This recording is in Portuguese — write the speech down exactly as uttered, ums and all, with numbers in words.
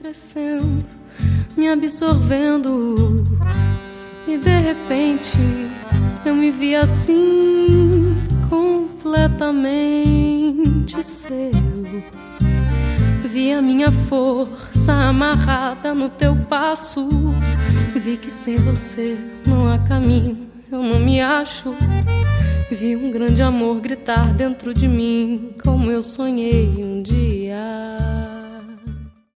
crescendo, me absorvendo, e de repente eu me vi assim, completamente seu. Vi a minha força amarrada no teu passo, vi que sem você não há caminho, eu não me acho. Vi um grande amor gritar dentro de mim, como eu sonhei um dia.